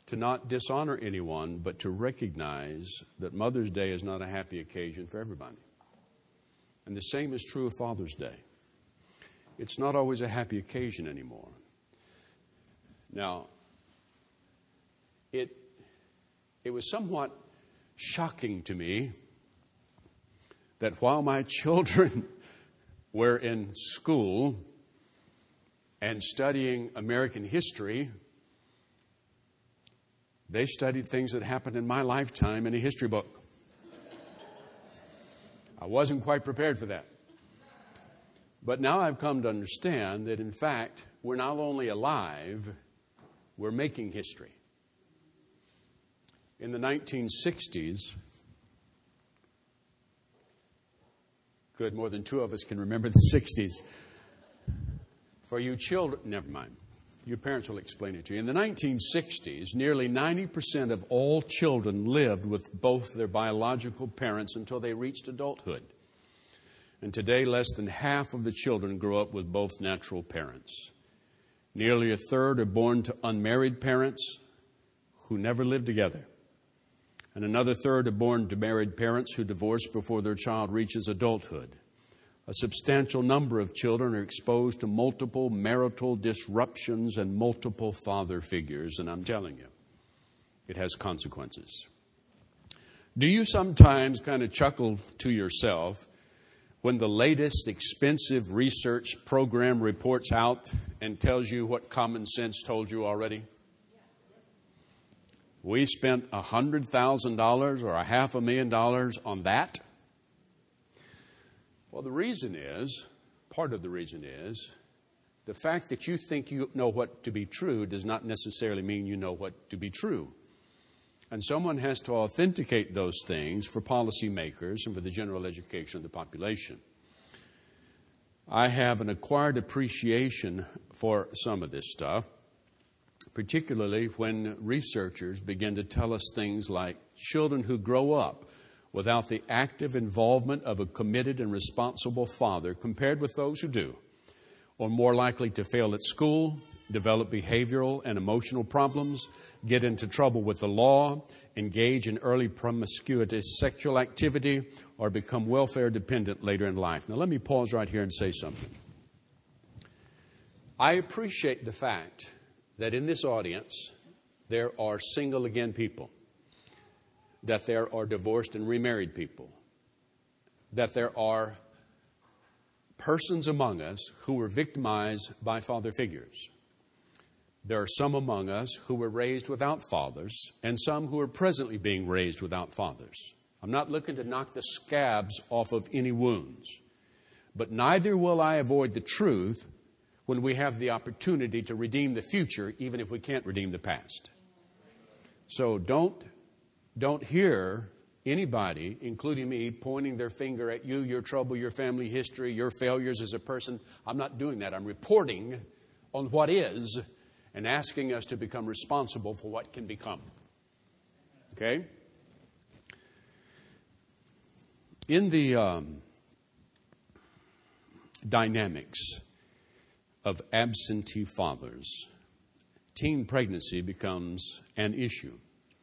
to not dishonor anyone, but to recognize that Mother's Day is not a happy occasion for everybody. And the same is true of Father's Day. It's not always a happy occasion anymore. Now, it was somewhat shocking to me that while my children were in school and studying American history, they studied things that happened in my lifetime in a history book. I wasn't quite prepared for that. But now I've come to understand that, in fact, we're not only alive, we're making history. In the 1960s, good, more than two of us can remember the 60s. For you children, never mind. Your parents will explain it to you. In the 1960s, nearly 90% of all children lived with both their biological parents until they reached adulthood. And today, less than half of the children grow up with both natural parents. Nearly a third are born to unmarried parents who never lived together. And another third are born to married parents who divorce before their child reaches adulthood. A substantial number of children are exposed to multiple marital disruptions and multiple father figures. And I'm telling you, it has consequences. Do you sometimes kind of chuckle to yourself when the latest expensive research program reports out and tells you what common sense told you already? We spent $100,000 or $500,000 on that. Well, the reason is, part of the reason is, the fact that you think you know what to be true does not necessarily mean you know what to be true. And someone has to authenticate those things for policymakers and for the general education of the population. I have an acquired appreciation for some of this stuff, particularly when researchers begin to tell us things like children who grow up without the active involvement of a committed and responsible father, compared with those who do, are more likely to fail at school, develop behavioral and emotional problems, get into trouble with the law, engage in early promiscuous sexual activity, or become welfare dependent later in life. Now, let me pause right here and say something. I appreciate the fact that in this audience, there are single again people, that there are divorced and remarried people, that there are persons among us who were victimized by father figures. There are some among us who were raised without fathers and some who are presently being raised without fathers. I'm not looking to knock the scabs off of any wounds, but neither will I avoid the truth when we have the opportunity to redeem the future, even if we can't redeem the past. So don't hear anybody, including me, pointing their finger at you, your trouble, your family history, your failures as a person. I'm not doing that. I'm reporting on what is and asking us to become responsible for what can become. Okay? In the dynamics of absentee fathers, teen pregnancy becomes an issue.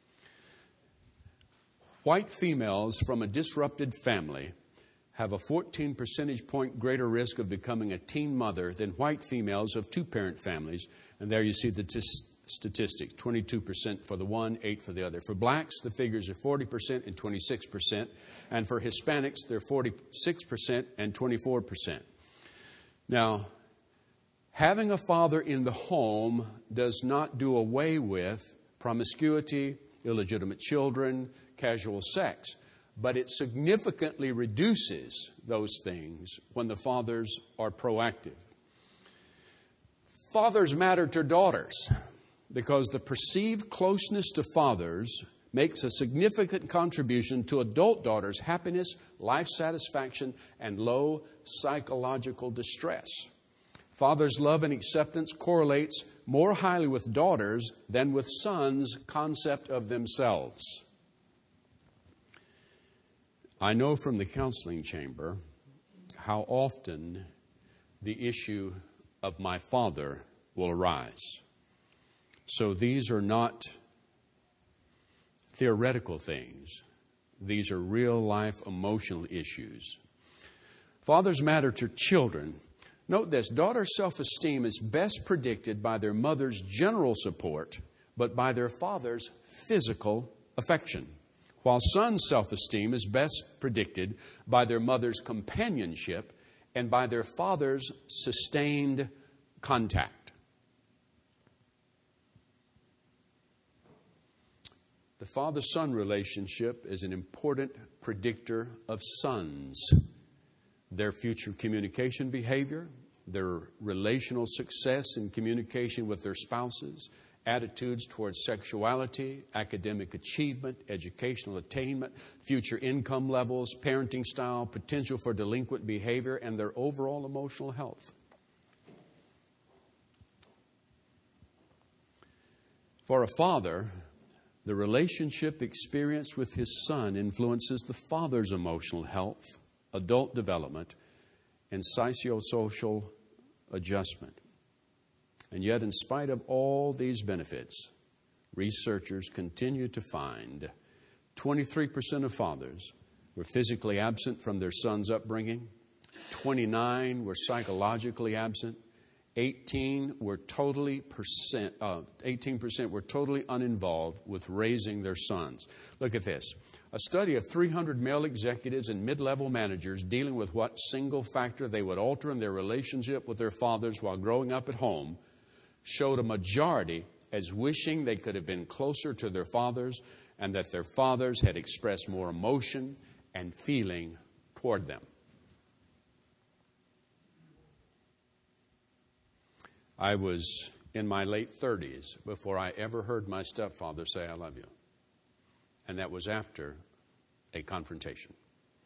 White females from a disrupted family have a 14 percentage point greater risk of becoming a teen mother than white females of two-parent families. And there you see the statistics, 22% for the one, 8% for the other. For blacks, the figures are 40% and 26%. And for Hispanics, they're 46% and 24%. Now, having a father in the home does not do away with promiscuity, illegitimate children, casual sex, but it significantly reduces those things when the fathers are proactive. Fathers matter to daughters because the perceived closeness to fathers makes a significant contribution to adult daughters' happiness, life satisfaction, and low psychological distress. Fathers' love and acceptance correlates more highly with daughters than with sons' concept of themselves. I know from the counseling chamber how often the issue of my father will arise. So these are not theoretical things. These are real-life emotional issues. Fathers matter to children. Note this, daughters' self-esteem is best predicted by their mother's general support, but by their father's physical affection, while sons' self-esteem is best predicted by their mother's companionship and by their father's sustained contact. The father-son relationship is an important predictor of sons, their future communication behavior, their relational success in communication with their spouses, attitudes towards sexuality, academic achievement, educational attainment, future income levels, parenting style, potential for delinquent behavior, and their overall emotional health. For a father, the relationship experienced with his son influences the father's emotional health, adult development, and psychosocial adjustment. And yet, in spite of all these benefits, researchers continue to find 23% of fathers were physically absent from their son's upbringing, 29% were psychologically absent, 18% were totally uninvolved with raising their sons. Look at this. A study of 300 male executives and mid-level managers dealing with what single factor they would alter in their relationship with their fathers while growing up at home showed a majority as wishing they could have been closer to their fathers and that their fathers had expressed more emotion and feeling toward them. I was in my late 30s before I ever heard my stepfather say, "I love you." And that was after a confrontation.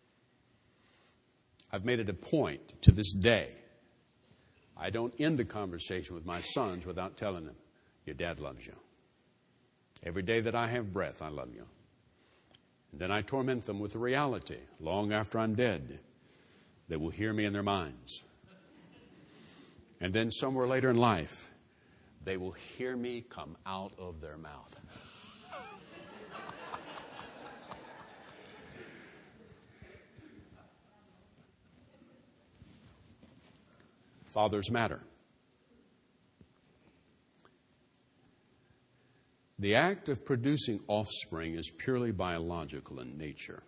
I've made it a point to this day, I don't end the conversation with my sons without telling them, "Your dad loves you. Every day that I have breath, I love you." And then I torment them with the reality, long after I'm dead, they will hear me in their minds. And then somewhere later in life, they will hear me come out of their mouth. Fathers matter. The act of producing offspring is purely biological in nature.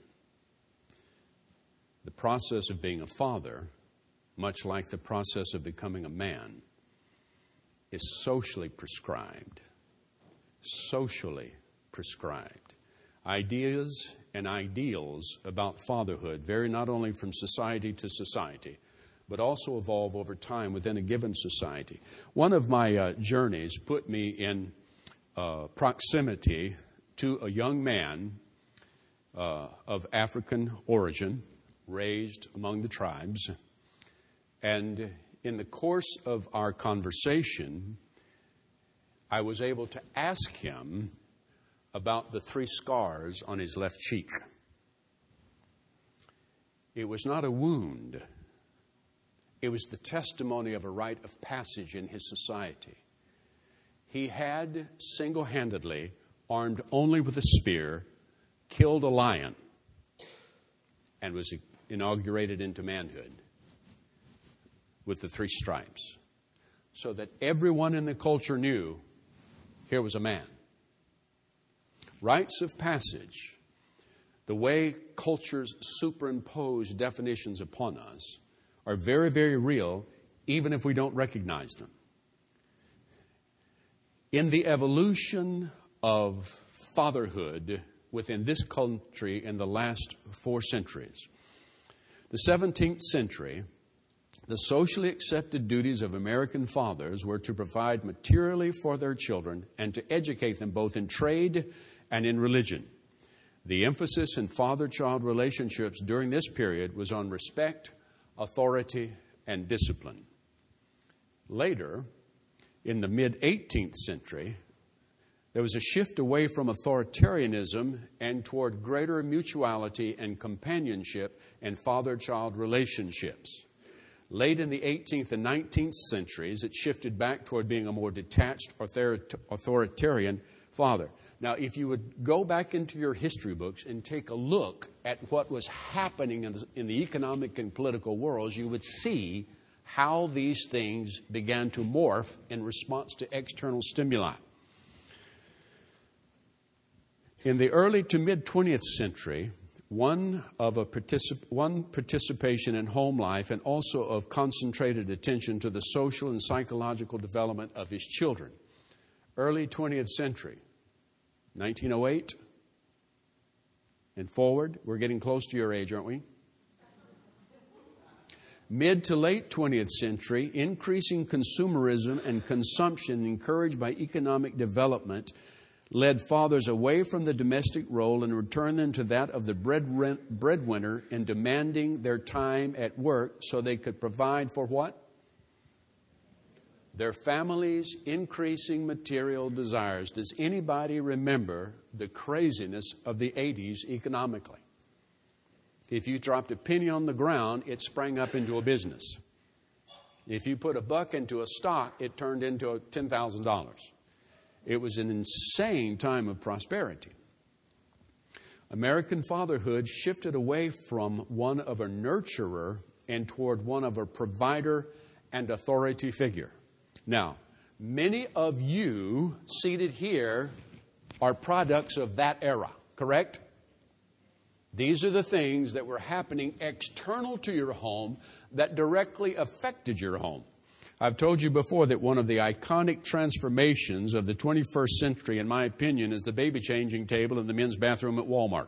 The process of being a father, much like the process of becoming a man, is socially prescribed. Socially prescribed. Ideas and ideals about fatherhood vary not only from society to society, but also evolve over time within a given society. One of my journeys put me in proximity to a young man of African origin, raised among the tribes. And in the course of our conversation, I was able to ask him about the 3 scars on his left cheek. It was not a wound. It was the testimony of a rite of passage in his society. He had single-handedly, armed only with a spear, killed a lion and was inaugurated into manhood with the 3 stripes, so that everyone in the culture knew here was a man. Rites of passage, the way cultures superimpose definitions upon us, are very, very real, even if we don't recognize them. In the evolution of fatherhood within this country in the last 4 centuries, the 17th century, the socially accepted duties of American fathers were to provide materially for their children and to educate them both in trade and in religion. The emphasis in father-child relationships during this period was on respect, authority, and discipline. Later, in the mid-18th century, there was a shift away from authoritarianism and toward greater mutuality and companionship in father-child relationships. Late in the 18th and 19th centuries, it shifted back toward being a more detached, authoritarian father. Now, if you would go back into your history books and take a look at what was happening in the economic and political worlds, you would see how these things began to morph in response to external stimuli. In the early to mid-20th century, one participation in home life and also of concentrated attention to the social and psychological development of his children. Early 20th century, 1908 and forward. We're getting close to your age, aren't we? Mid to late 20th century, increasing consumerism and consumption encouraged by economic development led fathers away from the domestic role and returned them to that of the breadwinner in demanding their time at work so they could provide for what? Their families' increasing material desires. Does anybody remember the craziness of the 80s economically? If you dropped a penny on the ground, it sprang up into a business. If you put $1 into a stock, it turned into $10,000. It was an insane time of prosperity. American fatherhood shifted away from one of a nurturer and toward one of a provider and authority figure. Now, many of you seated here are products of that era, correct? These are the things that were happening external to your home that directly affected your home. I've told you before that one of the iconic transformations of the 21st century, in my opinion, is the baby changing table in the men's bathroom at Walmart.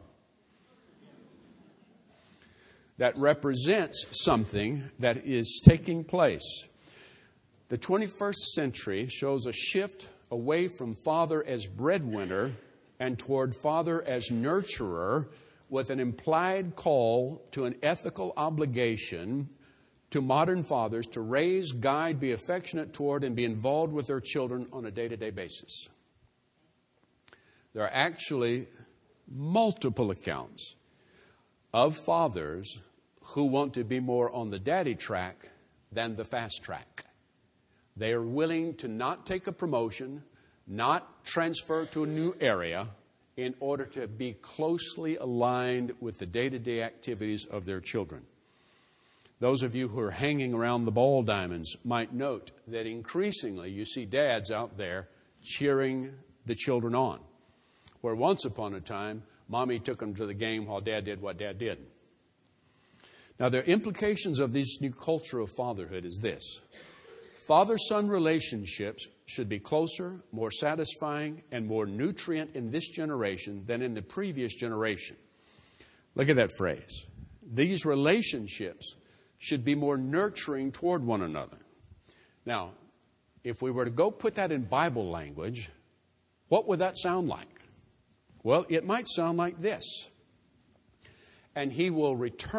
That represents something that is taking place. The 21st century shows a shift away from father as breadwinner and toward father as nurturer, with an implied call to an ethical obligation to modern fathers to raise, guide, be affectionate toward, and be involved with their children on a day-to-day basis. There are actually multiple accounts of fathers who want to be more on the daddy track than the fast track. They are willing to not take a promotion, not transfer to a new area, in order to be closely aligned with the day-to-day activities of their children. Those of you who are hanging around the ball diamonds might note that increasingly you see dads out there cheering the children on, where once upon a time, mommy took them to the game while dad did what dad did. Now, the implications of this new culture of fatherhood is this. Father-son relationships should be closer, more satisfying, and more nutrient in this generation than in the previous generation. Look at that phrase. These relationships should be more nurturing toward one another. Now, if we were to go put that in Bible language, what would that sound like? Well, it might sound like this. And he will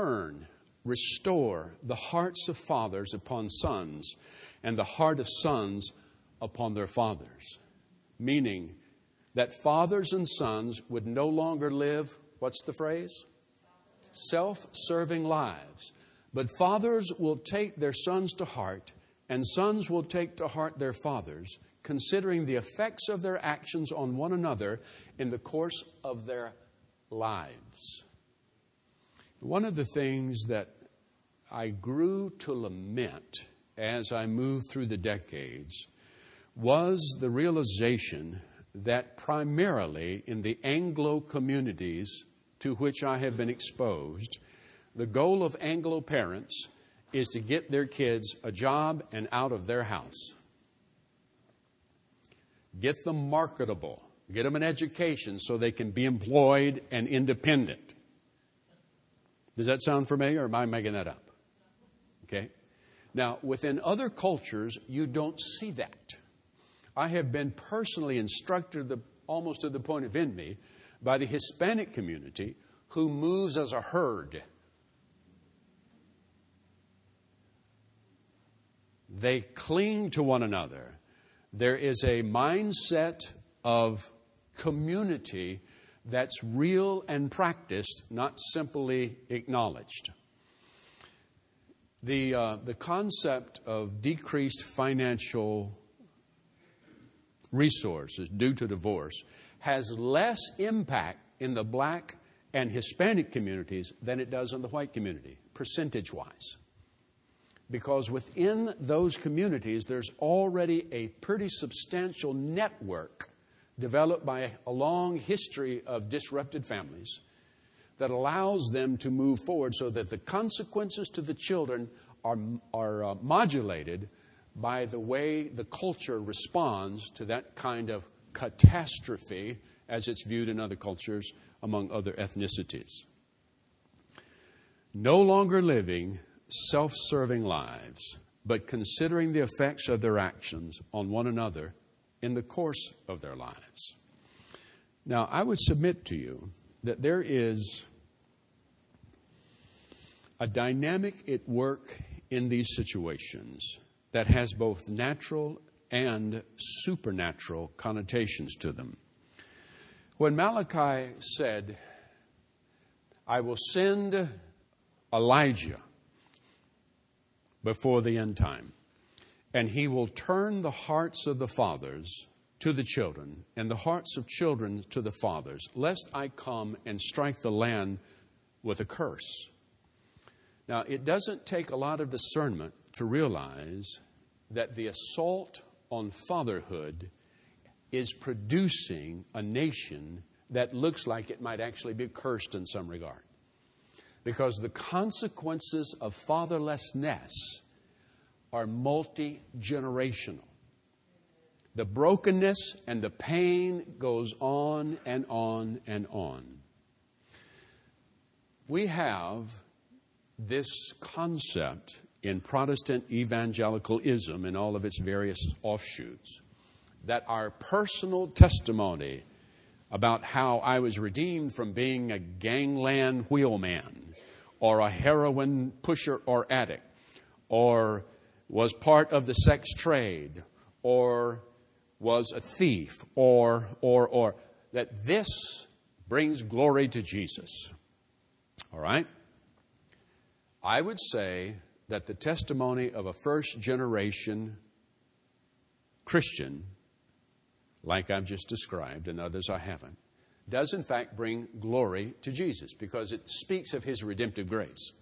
restore the hearts of fathers upon sons, and the heart of sons upon their fathers. Meaning that fathers and sons would no longer live, what's the phrase? Self-serving lives. But fathers will take their sons to heart, and sons will take to heart their fathers, considering the effects of their actions on one another in the course of their lives. One of the things that I grew to lament as I moved through the decades was the realization that primarily in the Anglo communities to which I have been exposed, the goal of Anglo parents is to get their kids a job and out of their house. Get them marketable. Get them an education so they can be employed and independent. Does that sound familiar, or am I making that up? Okay. Now, within other cultures, you don't see that. I have been personally instructed, almost to the point of envy, by the Hispanic community who moves as a herd. They cling to one another. There is a mindset of community that's real and practiced, not simply acknowledged. The concept of decreased financial resources due to divorce has less impact in the black and Hispanic communities than it does in the white community, percentage-wise. Because within those communities, there's already a pretty substantial network developed by a long history of disrupted families that allows them to move forward so that the consequences to the children are modulated by the way the culture responds to that kind of catastrophe as it's viewed in other cultures among other ethnicities. No longer living self-serving lives, but considering the effects of their actions on one another in the course of their lives. Now, I would submit to you that there is a dynamic at work in these situations that has both natural and supernatural connotations to them. When Malachi said, I will send Elijah before the end time, and he will turn the hearts of the fathers to the children, and the hearts of children to the fathers, lest I come and strike the land with a curse. Now, it doesn't take a lot of discernment to realize that the assault on fatherhood is producing a nation that looks like it might actually be cursed in some regard. Because the consequences of fatherlessness are multi-generational. The brokenness and the pain goes on and on and on. We have this concept in Protestant evangelicalism and all of its various offshoots, that our personal testimony about how I was redeemed from being a gangland wheelman or a heroin pusher or addict or was part of the sex trade or was a thief or that this brings glory to Jesus. All right? I would say that the testimony of a first-generation Christian, like I've just described, and others I haven't, does in fact bring glory to Jesus because it speaks of His redemptive grace.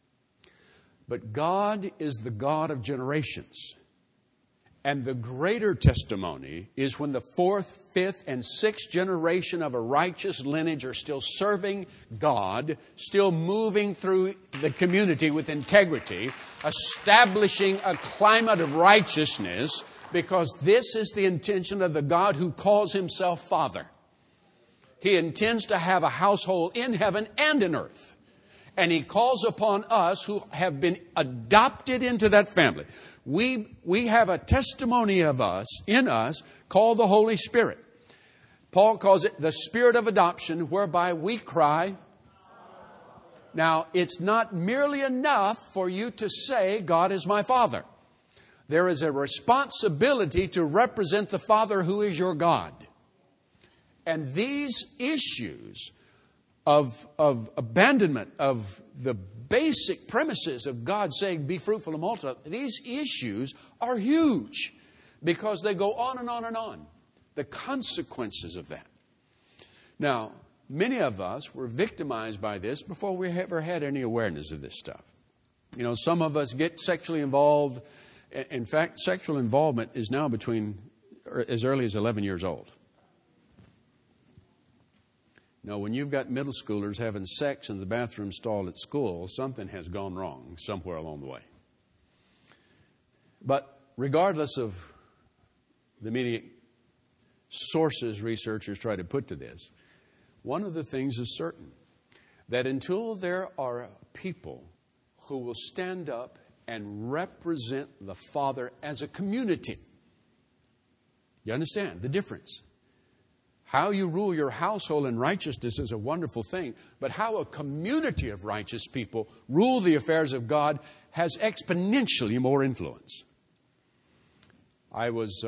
But God is the God of generations. And the greater testimony is when the fourth, fifth, and sixth generation of a righteous lineage are still serving God, still moving through the community with integrity, establishing a climate of righteousness, because this is the intention of the God who calls Himself Father. He intends to have a household in heaven and in earth. And He calls upon us who have been adopted into that family. We have a testimony of us, in us, called the Holy Spirit. Paul calls it the Spirit of adoption, whereby we cry. Now, it's not merely enough for you to say, God is my Father. There is a responsibility to represent the Father who is your God. And these issues of abandonment of the basic premises of God saying, be fruitful and multiply, these issues are huge because they go on and on and on. The consequences of that. Now, many of us were victimized by this before we ever had any awareness of this stuff. You know, some of us get sexually involved. In fact, sexual involvement is now between as early as 11 years old. Now, when you've got middle schoolers having sex in the bathroom stall at school, something has gone wrong somewhere along the way. But regardless of the many sources researchers try to put to this, one of the things is certain, that until there are people who will stand up and represent the Father as a community, you understand the difference? How you rule your household in righteousness is a wonderful thing, but how a community of righteous people rule the affairs of God has exponentially more influence. I was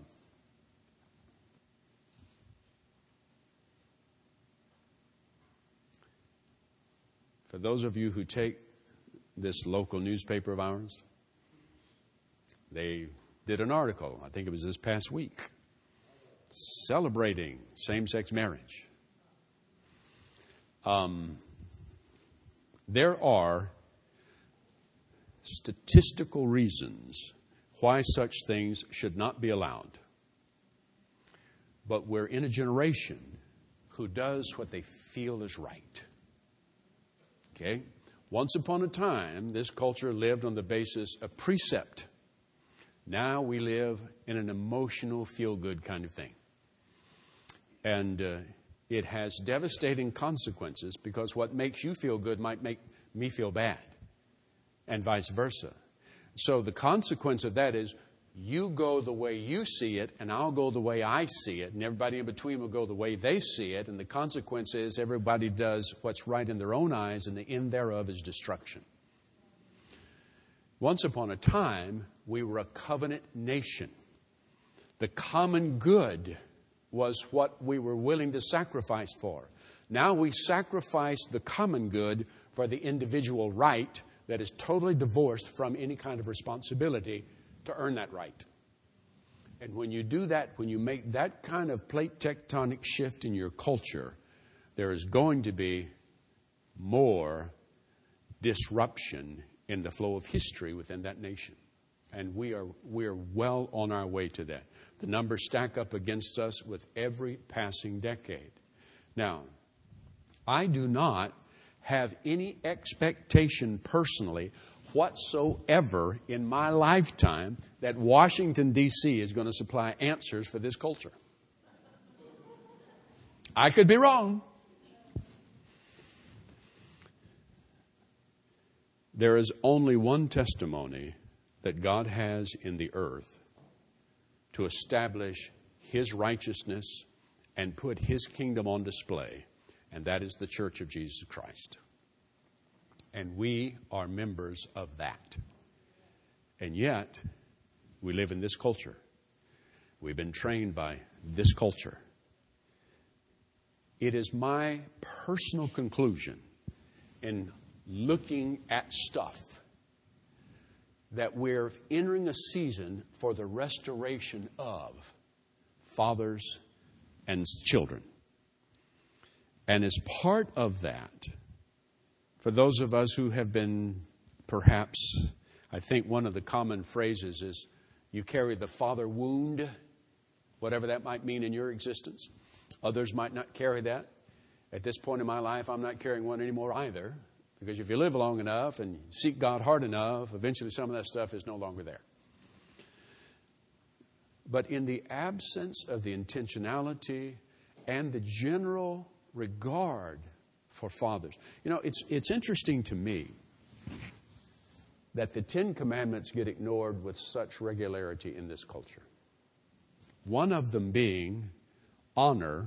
for those of you who take this local newspaper of ours, they did an article, I think it was this past week, celebrating same-sex marriage. There are statistical reasons why such things should not be allowed. But we're in a generation who does what they feel is right. Okay? Once upon a time, this culture lived on the basis of precept. Now we live in an emotional, feel-good kind of thing. And it has devastating consequences because what makes you feel good might make me feel bad, and vice versa. So the consequence of that is you go the way you see it, and I'll go the way I see it, and everybody in between will go the way they see it, and the consequence is everybody does what's right in their own eyes, and the end thereof is destruction. Once upon a time, we were a covenant nation. The common good was what we were willing to sacrifice for. Now we sacrifice the common good for the individual right that is totally divorced from any kind of responsibility to earn that right. And when you do that, when you make that kind of plate tectonic shift in your culture, there is going to be more disruption in the flow of history within that nation. And we are well on our way to that. The numbers stack up against us with every passing decade. Now, I do not have any expectation personally whatsoever in my lifetime that Washington, D.C. is going to supply answers for this culture. I could be wrong. There is only one testimony that God has in the earth to establish His righteousness and put His kingdom on display, and that is the Church of Jesus Christ. And we are members of that. And yet, we live in this culture. We've been trained by this culture. It is my personal conclusion in looking at stuff that we're entering a season for the restoration of fathers and children. And as part of that, for those of us who have been perhaps, I think one of the common phrases is, you carry the father wound, whatever that might mean in your existence. Others might not carry that. At this point in my life, I'm not carrying one anymore either. Because if you live long enough and seek God hard enough, eventually some of that stuff is no longer there. But in the absence of the intentionality and the general regard for fathers. You know, it's interesting to me that the Ten Commandments get ignored with such regularity in this culture. One of them being honor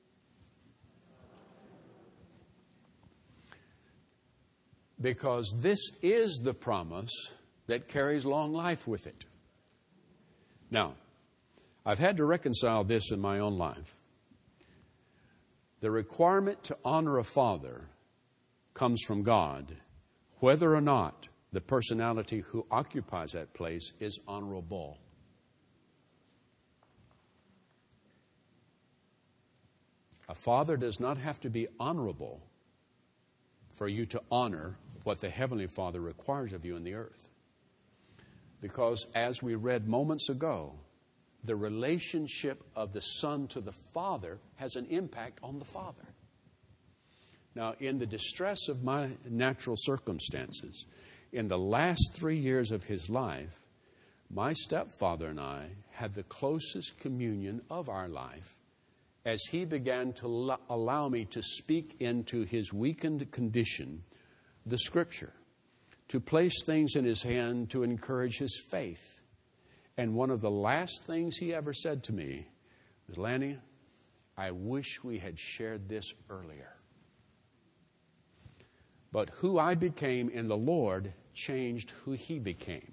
because this is the promise that carries long life with it. Now, I've had to reconcile this in my own life. The requirement to honor a father comes from God, whether or not the personality who occupies that place is honorable. A father does not have to be honorable for you to honor what the Heavenly Father requires of you in the earth. Because as we read moments ago, the relationship of the Son to the Father has an impact on the Father. Now, in the distress of my natural circumstances, in the last 3 years of his life, my stepfather and I had the closest communion of our life as he began to allow me to speak into his weakened condition the Scripture, to place things in his hand to encourage his faith. And one of the last things he ever said to me was, Lanny, I wish we had shared this earlier. But who I became in the Lord changed who he became.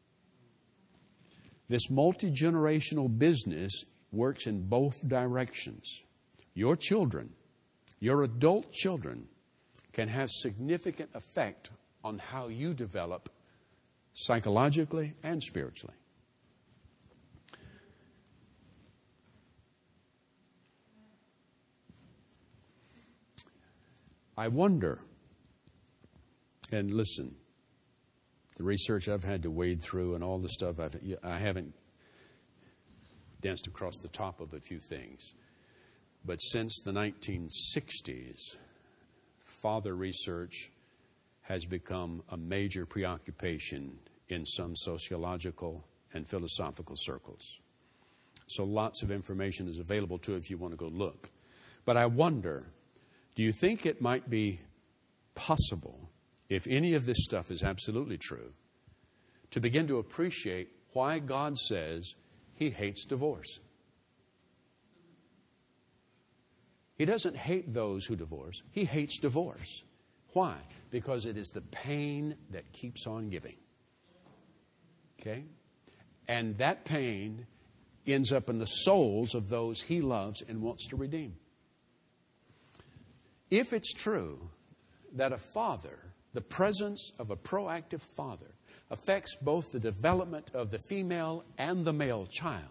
This multi-generational business works in both directions. Your children, your adult children, can have significant effect on how you develop psychologically and spiritually. I wonder, and listen, the research I've had to wade through and all the stuff, I haven't danced across the top of a few things. But since the 1960s, father research has become a major preoccupation in some sociological and philosophical circles. So lots of information is available to you if you want to go look. But I wonder, do you think it might be possible, if any of this stuff is absolutely true, to begin to appreciate why God says He hates divorce? He doesn't hate those who divorce. He hates divorce. Why? Because it is the pain that keeps on giving. Okay? And that pain ends up in the souls of those He loves and wants to redeem. If it's true that a father, the presence of a proactive father, affects both the development of the female and the male child,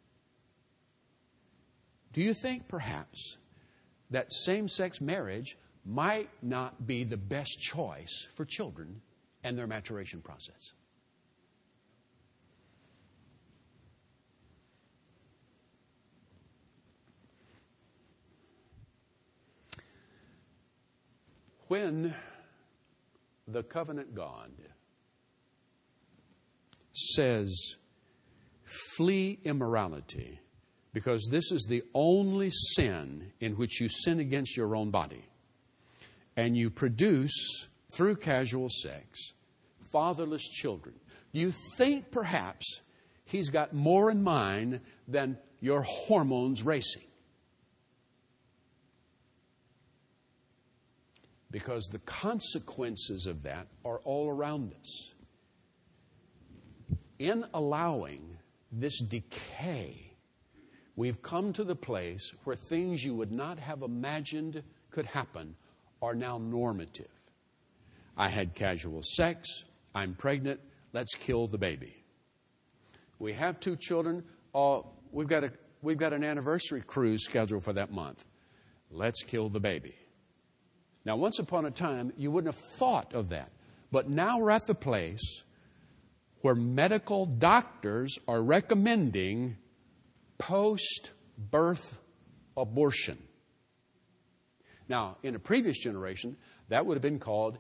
do you think perhaps that same-sex marriage might not be the best choice for children and their maturation process? When the covenant God says, flee immorality, because this is the only sin in which you sin against your own body, and you produce, through casual sex, fatherless children, you think perhaps He's got more in mind than your hormones racing. Because the consequences of that are all around us. In allowing this decay, we've come to the place where things you would not have imagined could happen are now normative. I had casual sex. I'm pregnant. Let's kill the baby. We have 2 children. We've got an anniversary cruise scheduled for that month. Let's kill the baby. Now, once upon a time, you wouldn't have thought of that. But now we're at the place where medical doctors are recommending post-birth abortion. Now, in a previous generation, that would have been called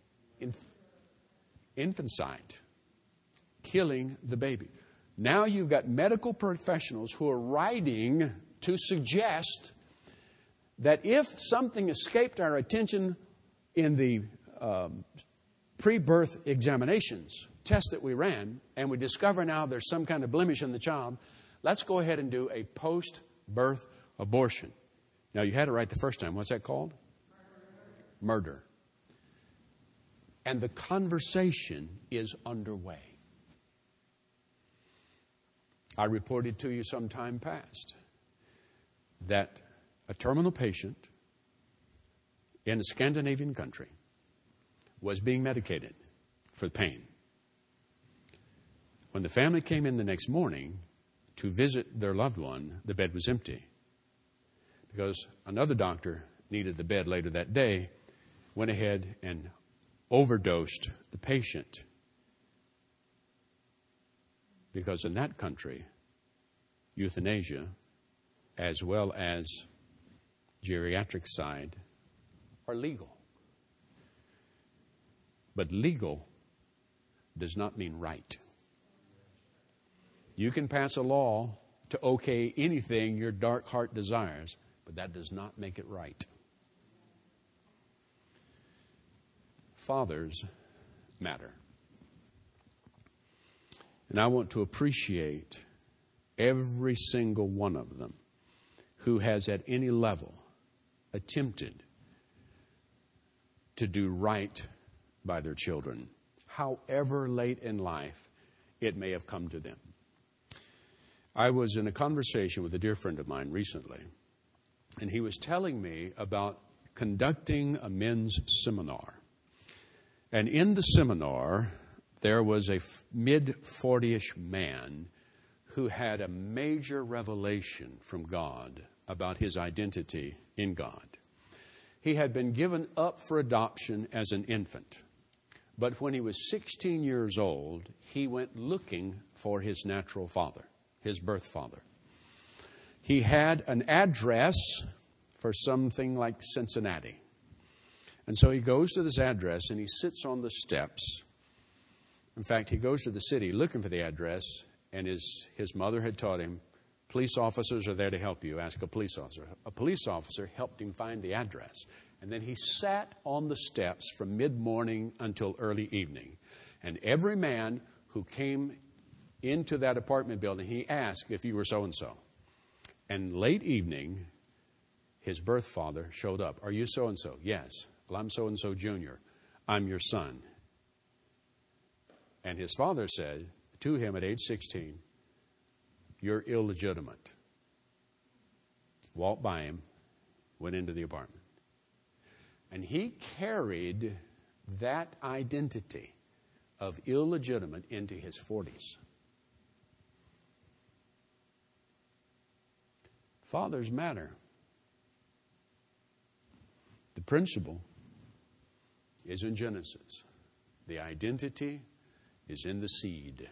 infanticide, killing the baby. Now you've got medical professionals who are writing to suggest that if something escaped our attention in the pre-birth examinations, tests that we ran, and we discover now there's some kind of blemish in the child, let's go ahead and do a post-birth abortion. Now, you had it right the first time. What's that called? Murder. And the conversation is underway. I reported to you some time past that a terminal patient in a Scandinavian country was being medicated for pain. When the family came in the next morning to visit their loved one, the bed was empty. Because another doctor needed the bed later that day, went ahead and overdosed the patient. Because in that country, euthanasia, as well as geriatric side, are legal. But legal does not mean right. You can pass a law to okay anything your dark heart desires, but that does not make it right. Fathers matter. And I want to appreciate every single one of them who has at any level attempted to do right by their children, however late in life it may have come to them. I was in a conversation with a dear friend of mine recently, and he was telling me about conducting a men's seminar. And in the seminar, there was a mid-40-ish man who had a major revelation from God about his identity in God. He had been given up for adoption as an infant. But when he was 16 years old, he went looking for his natural father, his birth father. He had an address for something like Cincinnati. And so he goes to this address and he sits on the steps. In fact, he goes to the city looking for the address, and his mother had taught him, police officers are there to help you. Ask a police officer. A police officer helped him find the address. And then he sat on the steps from mid-morning until early evening. And every man who came into that apartment building, he asked if you were so-and-so. And late evening, his birth father showed up. Are you so-and-so? Yes. Well, I'm so-and-so Jr. I'm your son. And his father said to him at age 16, you're illegitimate. Walked by him, went into the apartment. And he carried that identity of illegitimate into his 40s. Fathers matter. The principle is in Genesis. The identity is in the seed.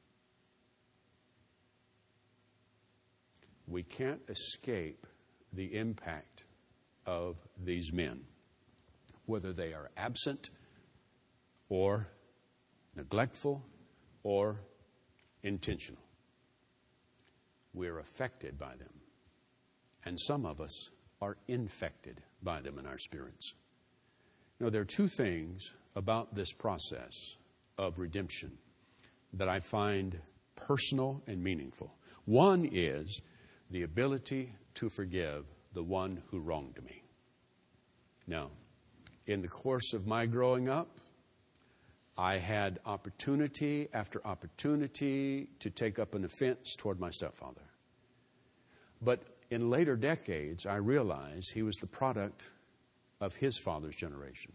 We can't escape the impact of these men, whether they are absent or neglectful or intentional. We're affected by them. And some of us are infected by them in our spirits. Now, there are two things about this process of redemption that I find personal and meaningful. One is the ability to forgive the one who wronged me. Now, in the course of my growing up, I had opportunity after opportunity to take up an offense toward my stepfather. But in later decades, I realized he was the product of his father's generation.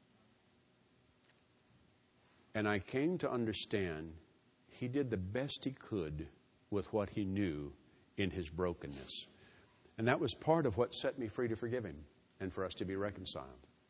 And I came to understand he did the best he could with what he knew in his brokenness. And that was part of what set me free to forgive him and for us to be reconciled.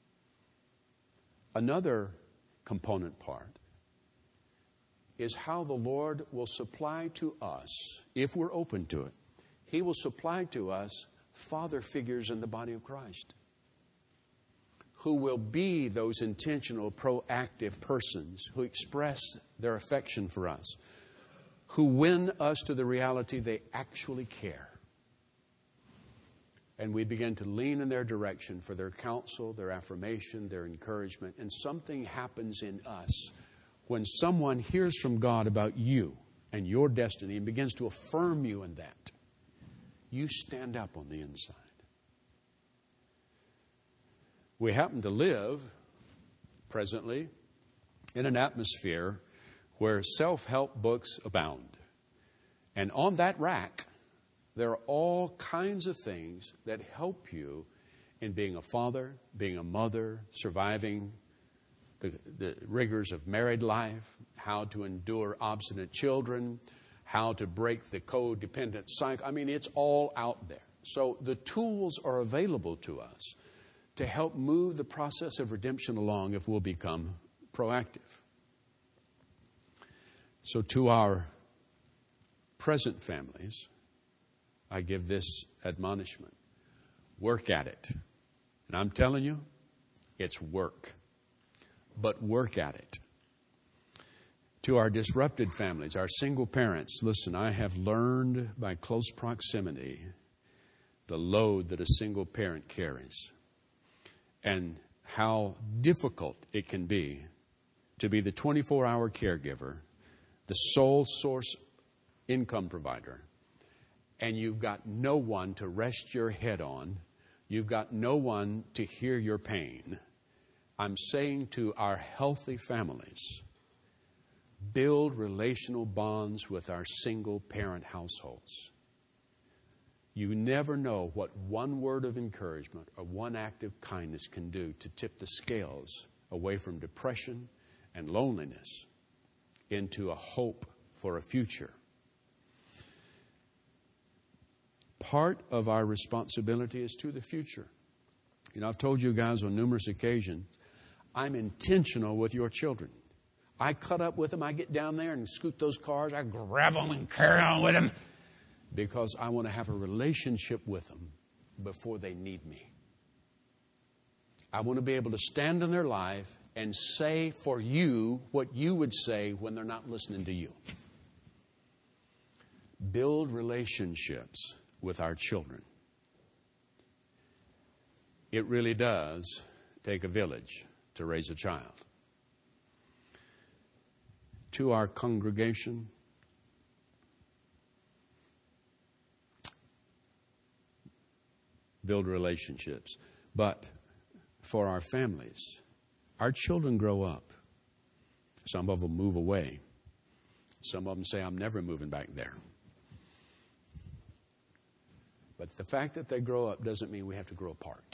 Another component part is how the Lord will supply to us, if we're open to it, He will supply to us father figures in the body of Christ who will be those intentional, proactive persons who express their affection for us, who win us to the reality they actually care. And we begin to lean in their direction for their counsel, their affirmation, their encouragement. And something happens in us when someone hears from God about you and your destiny and begins to affirm you in that. You stand up on the inside. We happen to live presently in an atmosphere where self-help books abound. And on that rack, there are all kinds of things that help you in being a father, being a mother, surviving the rigors of married life, how to endure obstinate children, how to break the codependent cycle. I mean, it's all out there. So the tools are available to us to help move the process of redemption along if we'll become proactive. So to our present families, I give this admonishment. Work at it. And I'm telling you, it's work. But work at it. To our disrupted families, our single parents, listen, I have learned by close proximity the load that a single parent carries and how difficult it can be to be the 24-hour caregiver, the sole source income provider, and you've got no one to rest your head on. You've got no one to hear your pain. I'm saying to our healthy families, build relational bonds with our single parent households. You never know what one word of encouragement or one act of kindness can do to tip the scales away from depression and loneliness into a hope for a future. Part of our responsibility is to the future. You know, I've told you guys on numerous occasions, I'm intentional with your children. I cut up with them. I get down there and scoot those cars. I grab them and carry on with them because I want to have a relationship with them before they need me. I want to be able to stand in their life and say for you what you would say when they're not listening to you. Build relationships with our children. It really does take a village to raise a child. To our congregation, build relationships. But for our families, our children grow up. Some of them move away. Some of them say, I'm never moving back there. But the fact that they grow up doesn't mean we have to grow apart.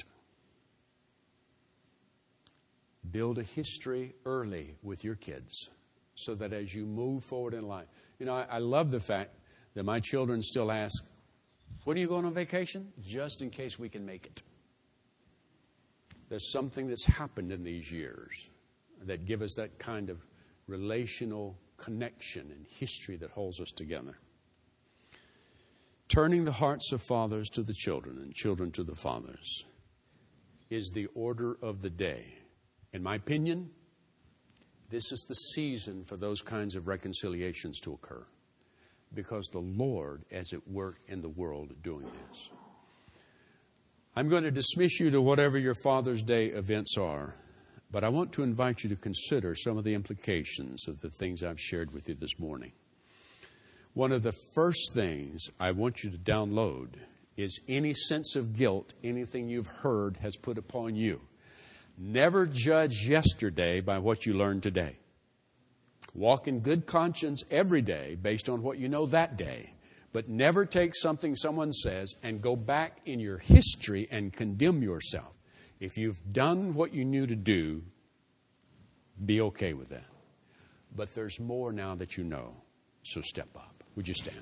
Build a history early with your kids so that as you move forward in life. You know, I love the fact that my children still ask, when are you going on vacation? Just in case we can make it. There's something that's happened in these years that give us that kind of relational connection and history that holds us together. Turning the hearts of fathers to the children and children to the fathers is the order of the day. In my opinion, this is the season for those kinds of reconciliations to occur because the Lord is at work in the world doing this. I'm going to dismiss you to whatever your Father's Day events are, but I want to invite you to consider some of the implications of the things I've shared with you this morning. One of the first things I want you to download is any sense of guilt anything you've heard has put upon you. Never judge yesterday by what you learned today. Walk in good conscience every day based on what you know that day. But never take something someone says and go back in your history and condemn yourself. If you've done what you knew to do, be okay with that. But there's more now that you know, so step up. Would you stand?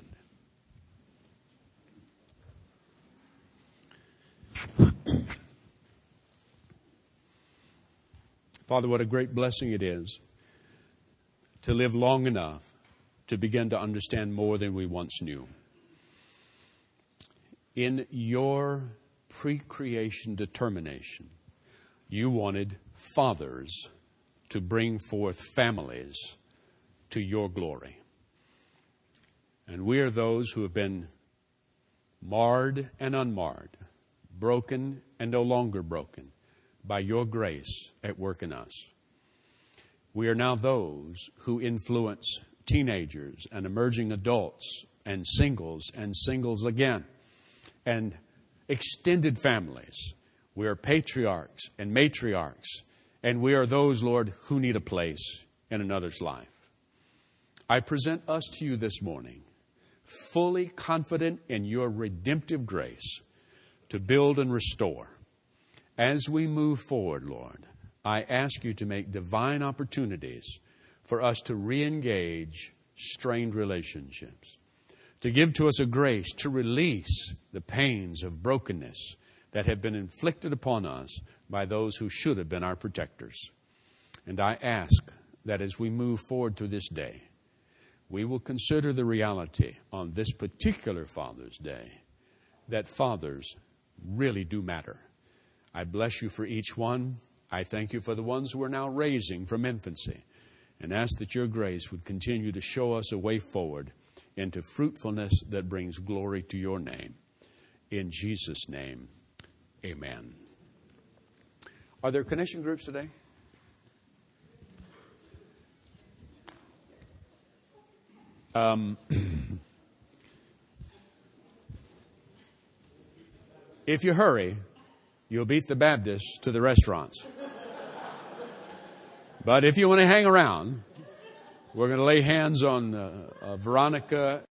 Father, what a great blessing it is to live long enough to begin to understand more than we once knew. In your pre-creation determination, you wanted fathers to bring forth families to your glory. And we are those who have been marred and unmarred, broken and no longer broken by your grace at work in us. We are now those who influence teenagers and emerging adults and singles again and extended families. We are patriarchs and matriarchs, and we are those, Lord, who need a place in another's life. I present us to you this morning, fully confident in your redemptive grace to build and restore. As we move forward, Lord, I ask you to make divine opportunities for us to re-engage strained relationships, to give to us a grace to release the pains of brokenness that have been inflicted upon us by those who should have been our protectors. And I ask that as we move forward through this day, we will consider the reality on this particular Father's Day that fathers really do matter. I bless you for each one. I thank you for the ones we're now raising from infancy, and ask that your grace would continue to show us a way forward into fruitfulness that brings glory to your name. In Jesus' name, amen. Are there connection groups today? If you hurry, you'll beat the Baptists to the restaurants. But if you want to hang around, we're going to lay hands on Veronica